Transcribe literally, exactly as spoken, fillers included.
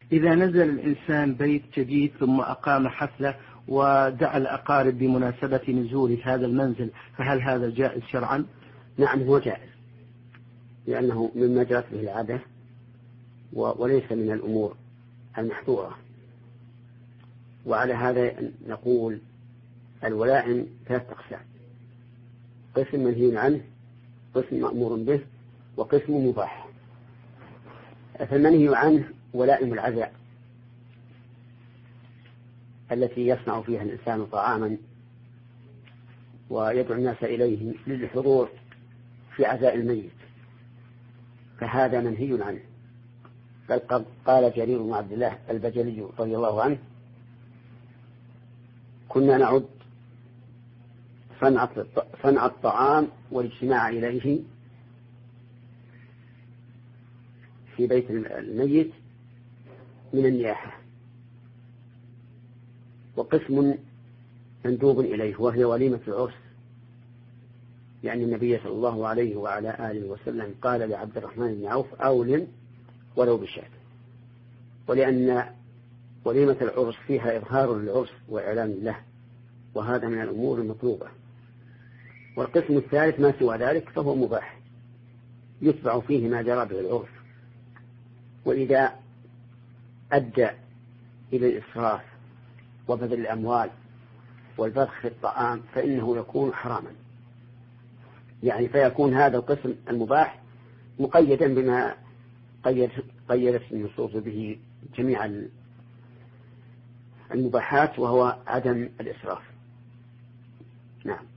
إذا نزل الإنسان بيت جديد ثم أقام حفلة ودعا الأقارب بمناسبة نزول هذا المنزل، فهل هذا جائز شرعا؟ نعم هو جائز، لأنه مما جرت به العادة وليس من الأمور المحظورة. وعلى هذا نقول الولائم ثلاث أقسام: قسم منهي عنه، قسم مأمور به، وقسم مباح. فالمنهي عنه ولائم العزاء التي يصنع فيها الإنسان طعاما ويدعو الناس إليه للحضور في عزاء الميت، فهذا منهي عنه. بل قال جرير بن عبد الله البجلي رضي الله عنه: كنا نعد صنع الطعام والاجتماع إليه في بيت الميت من النياحة. وقسم مندوب إليه وهي وليمة العرس، يعني النبي صلى الله عليه وعلى آله وسلم قال لعبد الرحمن بن عوف: أولم ولو بشاة. ولأن وليمة العرس فيها إظهار للعرس وإعلان له، وهذا من الأمور المطلوبة. والقسم الثالث ما سوى ذلك فهو مباح، يتبع فيه ما جرى به العرف، وإذا أدى إلى الإسراف وبذل الأموال والبذخ في الطعام فإنه يكون حراما، يعني فيكون هذا القسم المباح مقيدا بما قيدت النصوص به جميع المباحات، وهو عدم الإسراف. نعم.